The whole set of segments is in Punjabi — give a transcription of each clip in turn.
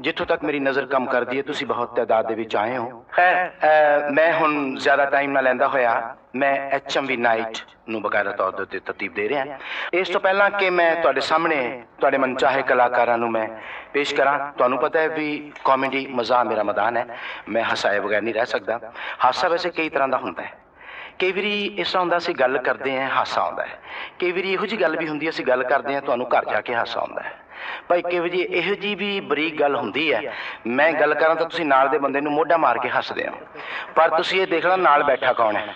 ਜਿੱਥੋਂ ਤੱਕ ਮੇਰੀ ਨਜ਼ਰ ਕੰਮ ਕਰਦੀ ਹੈ ਤੁਸੀਂ ਬਹੁਤ ਤਾਦਾਦ ਦੇ ਵਿੱਚ ਆਏ ਹੋ। ਖੈਰ ਮੈਂ ਹੁਣ ਜ਼ਿਆਦਾ ਟਾਈਮ ਨਾ ਲੈਂਦਾ ਹੋਇਆ ਮੈਂ HMV ਨਾਈਟ ਨੂੰ ਬਕਾਇਦਾ ਤੌਰ ਦੇ ਉੱਤੇ ਤਰਤੀਬ ਦੇ ਰਿਹਾ। ਇਸ ਤੋਂ ਪਹਿਲਾਂ ਕਿ ਮੈਂ ਤੁਹਾਡੇ ਸਾਹਮਣੇ ਤੁਹਾਡੇ ਮਨਚਾਹੇ ਕਲਾਕਾਰਾਂ ਨੂੰ ਮੈਂ ਪੇਸ਼ ਕਰਾਂ, ਤੁਹਾਨੂੰ ਪਤਾ ਹੈ ਵੀ ਕਾਮੇਡੀ ਮਜ਼ਾਕ ਮੇਰਾ ਮੈਦਾਨ ਹੈ, ਮੈਂ ਹਸਾਏ ਬਗੈਰ ਨਹੀਂ ਰਹਿ ਸਕਦਾ। ਹਾਸਾ ਵੈਸੇ ਕਈ ਤਰ੍ਹਾਂ ਦਾ ਹੁੰਦਾ ਹੈ, ਕਈ ਵਾਰੀ ਇਸ ਤਰ੍ਹਾਂ ਹੁੰਦਾ ਅਸੀਂ ਗੱਲ ਕਰਦੇ ਹਾਂ ਹਾਸਾ ਆਉਂਦਾ ਹੈ, ਕਈ ਵਾਰੀ ਇਹੋ ਜਿਹੀ ਗੱਲ ਵੀ ਹੁੰਦੀ ਹੈ ਅਸੀਂ ਗੱਲ ਕਰਦੇ ਹਾਂ ਤੁਹਾਨੂੰ ਘਰ ਜਾ ਕੇ ਹਾਸਾ ਆਉਂਦਾ ਹੈ। ਭਾਈ ਕਈ ਵਾਰੀ ਇਹੋ ਜਿਹੀ ਵੀ ਬਰੀਕ ਗੱਲ ਹੁੰਦੀ ਹੈ, ਮੈਂ ਗੱਲ ਕਰਾਂ ਤਾਂ ਤੁਸੀਂ ਨਾਲ ਦੇ ਬੰਦੇ ਨੂੰ ਮੋਢਾ ਮਾਰ ਕੇ ਹੱਸਦੇ ਹੋ, ਪਰ ਤੁਸੀਂ ਇਹ ਦੇਖਣਾ ਨਾਲ ਬੈਠਾ ਕੌਣ ਹੈ।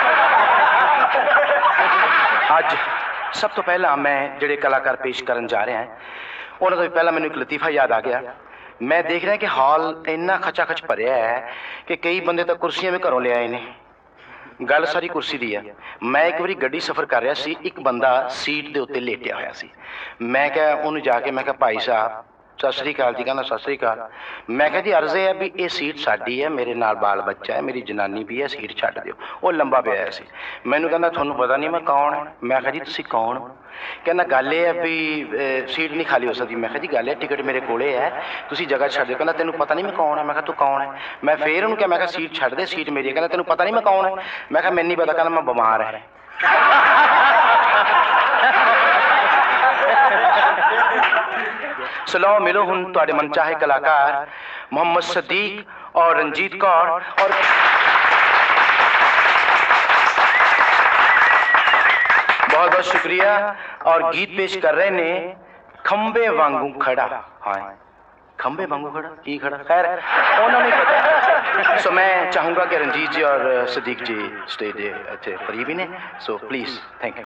ਅੱਜ ਸਭ ਤੋਂ ਪਹਿਲਾਂ ਮੈਂ ਜਿਹੜੇ ਕਲਾਕਾਰ ਪੇਸ਼ ਕਰਨ ਜਾ ਰਿਹਾ ਉਹਨਾਂ ਤੋਂ ਪਹਿਲਾਂ ਮੈਨੂੰ ਇੱਕ ਲਤੀਫਾ ਯਾਦ ਆ ਗਿਆ। ਮੈਂ ਦੇਖ ਰਿਹਾ ਕਿ ਹਾਲ ਇੰਨਾ ਖਚਾ ਖਚ ਭਰਿਆ ਹੈ ਕਿ ਕਈ ਬੰਦੇ ਤਾਂ ਕੁਰਸੀਆਂ ਵੀ ਘਰੋਂ ਲਿਆਏ ਨੇ। ਗੱਲ ਸਾਰੀ ਕੁਰਸੀ ਦੀ ਹੈ। ਮੈਂ ਇੱਕ ਵਾਰੀ ਗੱਡੀ ਸਫ਼ਰ ਕਰ ਰਿਹਾ ਸੀ, ਇੱਕ ਬੰਦਾ ਸੀਟ ਦੇ ਉੱਤੇ ਲੇਟਿਆ ਹੋਇਆ ਸੀ। ਮੈਂ ਕਿਹਾ ਉਹਨੂੰ ਜਾ ਕੇ ਮੈਂ ਕਿਹਾ ਭਾਈ ਸਾਹਿਬ ਸਤਿ ਸ੍ਰੀ ਅਕਾਲ ਜੀ। ਕਹਿੰਦਾ ਸਤਿ ਸ੍ਰੀ ਅਕਾਲ। ਮੈਂ ਕਿਹਾ ਜੀ ਅਰਜ਼ ਹੈ ਵੀ ਇਹ ਸੀਟ ਸਾਡੀ ਹੈ, ਮੇਰੇ ਨਾਲ ਬਾਲ ਬੱਚਾ ਹੈ, ਮੇਰੀ ਜਨਾਨੀ ਵੀ ਹੈ, ਸੀਟ ਛੱਡ ਦਿਓ। ਉਹ ਲੰਬਾ ਪਿਆ ਹੋਇਆ ਸੀ। ਮੈਨੂੰ ਕਹਿੰਦਾ ਤੁਹਾਨੂੰ ਪਤਾ ਨਹੀਂ ਮੈਂ ਕੌਣ ਹਾਂ? ਮੈਂ ਕਿਹਾ ਜੀ ਤੁਸੀਂ ਕੌਣ ਹੋ? ਕਹਿੰਦਾ ਗੱਲ ਇਹ ਹੈ ਵੀ ਸੀਟ ਨਹੀਂ ਖਾਲੀ ਹੋ ਸਕਦੀ। ਮੈਂ ਕਿਹਾ ਜੀ ਗੱਲ ਹੈ ਟਿਕਟ ਮੇਰੇ ਕੋਲੇ ਹੈ, ਤੁਸੀਂ ਜਗ੍ਹਾ ਛੱਡ ਦਿਓ। ਕਹਿੰਦਾ ਤੈਨੂੰ ਪਤਾ ਨਹੀਂ ਮੈਂ ਕੌਣ ਹੈ? ਮੈਂ ਕਿਹਾ ਤੂੰ ਕੌਣ ਹੈ? ਮੈਂ ਫੇਰ ਉਹਨੂੰ ਕਿਹਾ ਮੈਂ ਕਿਹਾ ਸੀਟ ਛੱਡ ਦੇ, ਸੀਟ ਮੇਰੀ ਹੈ। ਕਹਿੰਦਾ ਤੈਨੂੰ ਪਤਾ ਨਹੀਂ ਮੈਂ ਕੌਣ ਹੈ? ਮੈਂ ਕਿਹਾ ਮੈਨੂੰ ਨਹੀਂ ਪਤਾ। ਕਹਿੰਦਾ ਮੈਂ ਬਿਮਾਰ ਹੈ। ਸਲੋ ਮਿਲੋ ਹੁਣ ਤੁਹਾਡੇ ਮਨਚਾਹੇ ਕਲਾਕਾਰ मोहम्मद सदीक और रंजीत कौर और बहुत बहुत शुक्रिया। और गीत पेश कर रहे ने खंबे वांगू खड़ा। हाँ खंबे वांगू खड़ा की खड़ा, खैर उन्होंने पता। सो मैं चाहूँगा कि रंजीत जी और सदीक जी स्टेज अच्छे करीबी ने, सो प्लीज़ थैंक यू।